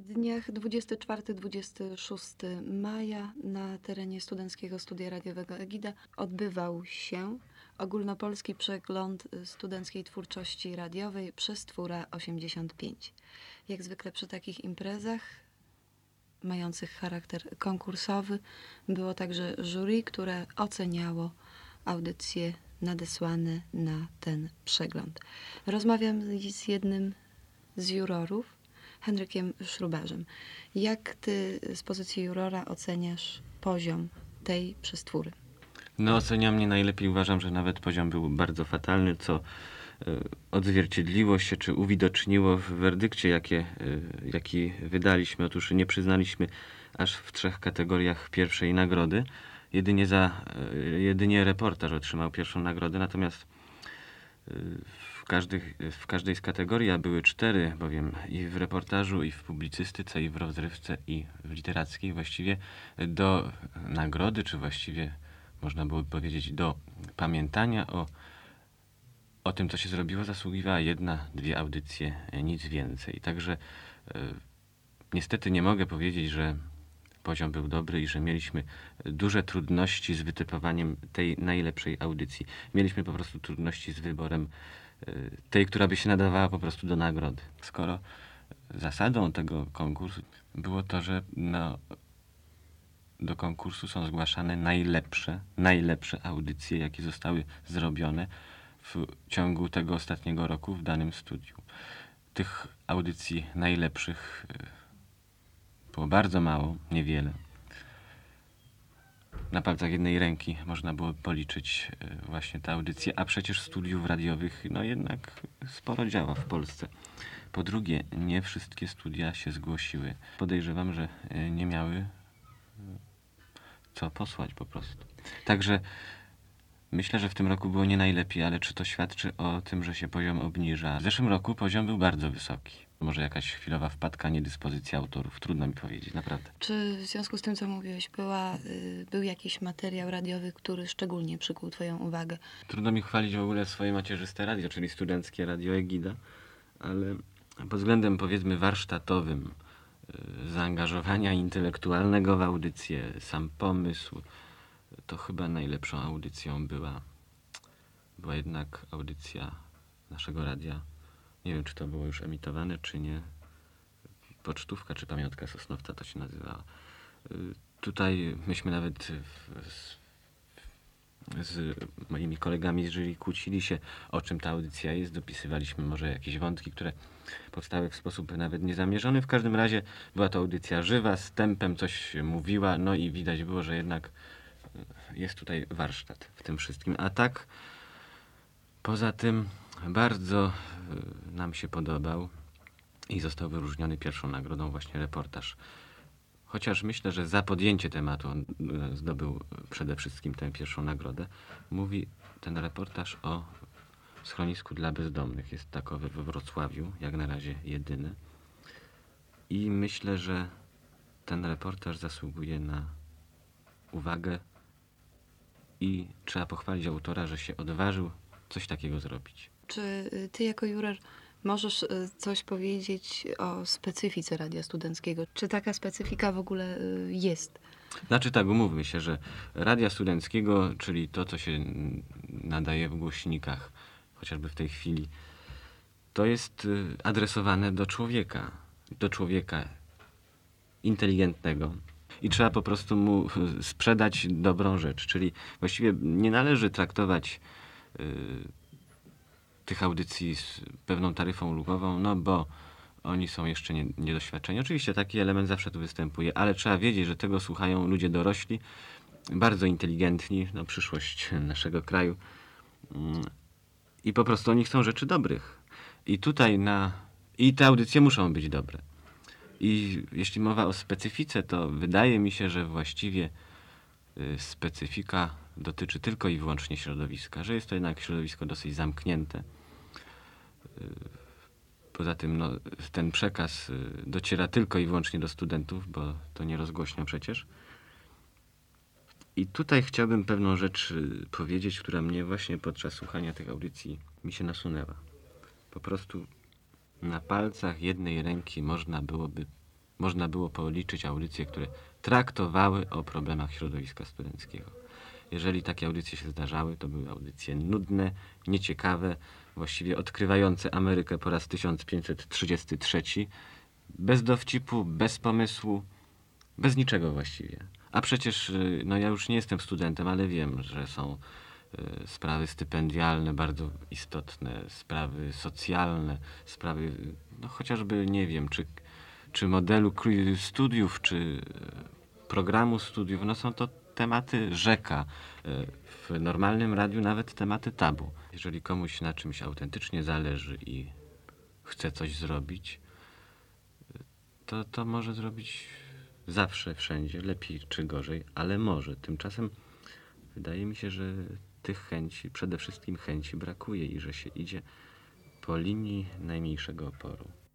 dniach 24-26 maja na terenie Studenckiego Studia Radiowego Egida odbywał się ogólnopolski przegląd studenckiej twórczości radiowej Przestwóra 85. Jak zwykle przy takich imprezach mających charakter konkursowy było także jury, które oceniało audycje nadesłane na ten przegląd. Rozmawiam z jednym z jurorów, Henrykiem Szrubarzem. Jak ty z pozycji jurora oceniasz poziom tej Przestwóry? No, oceniam nie najlepiej. Uważam, że nawet poziom był bardzo fatalny, co odzwierciedliło się, czy uwidoczniło w werdykcie, jaki wydaliśmy. Otóż nie przyznaliśmy aż w 3 kategoriach pierwszej nagrody. Jedynie reportaż otrzymał pierwszą nagrodę, natomiast w każdej z kategorii, a były 4, bowiem i w reportażu, i w publicystyce, i w rozrywce, i w literackiej, właściwie do nagrody, czy właściwie można było powiedzieć do pamiętania o tym, co się zrobiło, zasługiwała 1-2 audycje, nic więcej. Także niestety nie mogę powiedzieć, że poziom był dobry i że mieliśmy duże trudności z wytypowaniem tej najlepszej audycji. Mieliśmy po prostu trudności z wyborem tej, która by się nadawała po prostu do nagrody. Skoro zasadą tego konkursu było to, że do konkursu są zgłaszane najlepsze audycje, jakie zostały zrobione w ciągu tego ostatniego roku w danym studiu. Tych audycji najlepszych było bardzo mało, niewiele. Na palcach jednej ręki można było policzyć właśnie te audycje, a przecież studiów radiowych jednak sporo działa w Polsce. Po drugie, nie wszystkie studia się zgłosiły. Podejrzewam, że nie miały co posłać po prostu. Także myślę, że w tym roku było nie najlepiej, ale czy to świadczy o tym, że się poziom obniża? W zeszłym roku poziom był bardzo wysoki. Może jakaś chwilowa wpadka, niedyspozycja autorów. Trudno mi powiedzieć, naprawdę. Czy w związku z tym, co mówiłeś, był jakiś materiał radiowy, który szczególnie przykuł twoją uwagę? Trudno mi chwalić w ogóle swoje macierzyste radio, czyli Studenckie Radio Egida, ale pod względem, powiedzmy, warsztatowym, zaangażowania intelektualnego w audycję, sam pomysł, to chyba najlepszą audycją była jednak audycja naszego radia. Nie wiem, czy to było już emitowane, czy nie. Pocztówka, czy Pamiątka Sosnowca to się nazywała. Tutaj myśmy nawet z moimi kolegami z jury kłócili się, o czym ta audycja jest. Dopisywaliśmy może jakieś wątki, które powstały w sposób nawet niezamierzony. W każdym razie była to audycja żywa, z tempem coś mówiła, no i widać było, że jednak jest tutaj warsztat w tym wszystkim. A tak, poza tym bardzo nam się podobał i został wyróżniony pierwszą nagrodą właśnie reportaż. Chociaż myślę, że za podjęcie tematu on zdobył przede wszystkim tę pierwszą nagrodę. Mówi ten reportaż o schronisku dla bezdomnych. Jest takowy we Wrocławiu, jak na razie jedyny. I myślę, że ten reportaż zasługuje na uwagę i trzeba pochwalić autora, że się odważył coś takiego zrobić. Czy ty jako juror możesz coś powiedzieć o specyfice Radia Studenckiego? Czy taka specyfika w ogóle jest? Znaczy tak, umówmy się, że Radia Studenckiego, czyli to, co się nadaje w głośnikach, chociażby w tej chwili, to jest adresowane do człowieka inteligentnego i trzeba po prostu mu sprzedać dobrą rzecz, czyli właściwie nie należy traktować tych audycji z pewną taryfą ulgową, no bo oni są jeszcze niedoświadczeni. Oczywiście taki element zawsze tu występuje, ale trzeba wiedzieć, że tego słuchają ludzie dorośli, bardzo inteligentni, przyszłość naszego kraju i po prostu oni chcą rzeczy dobrych. I tutaj i te audycje muszą być dobre. I jeśli mowa o specyfice, to wydaje mi się, że właściwie specyfika dotyczy tylko i wyłącznie środowiska, że jest to jednak środowisko dosyć zamknięte. Poza tym ten przekaz dociera tylko i wyłącznie do studentów, bo to nie rozgłośnia przecież. I tutaj chciałbym pewną rzecz powiedzieć, która mnie właśnie podczas słuchania tych audycji mi się nasunęła. Po prostu na palcach jednej ręki można byłoby można było policzyć audycje, które traktowały o problemach środowiska studenckiego. Jeżeli takie audycje się zdarzały, to były audycje nudne, nieciekawe, właściwie odkrywające Amerykę po raz 1533, bez dowcipu, bez pomysłu, bez niczego właściwie. A przecież, no ja już nie jestem studentem, ale wiem, że są sprawy stypendialne bardzo istotne, sprawy socjalne, sprawy, no chociażby nie wiem, czy modelu studiów, czy programu studiów, no są to tematy rzeka. W normalnym radiu nawet tematy tabu. Jeżeli komuś na czymś autentycznie zależy i chce coś zrobić, to może zrobić zawsze, wszędzie, lepiej czy gorzej, ale może. Tymczasem wydaje mi się, że tych chęci, przede wszystkim chęci brakuje i że się idzie po linii najmniejszego oporu.